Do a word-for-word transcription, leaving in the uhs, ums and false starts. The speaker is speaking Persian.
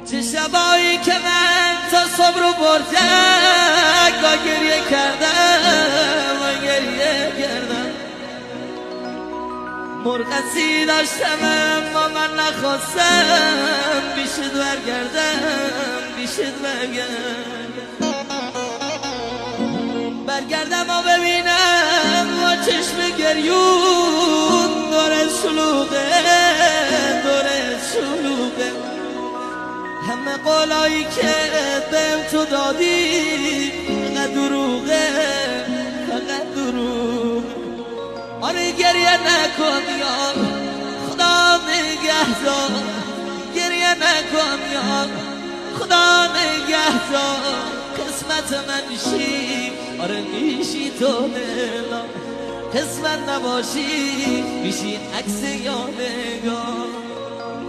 چه شبایی که من تا صبح رو برجک با گریه کردم و گریه کردم. مرغسی داشتم اما من نخواستم بیشت برگردم بیشت برگردم برگردم و ببینم و چشم گریون داره شلوغه داره شلوغه. همه قولایی که بهم تو دادی فقط دروغه فقط دروغ. آره گریه نکن یار خدا نگهدار، گریه نکن یار خدا نگهدار. قسمت من میشی آره میشی تو دلا، قسمت نباشی میشی عکس یادگار.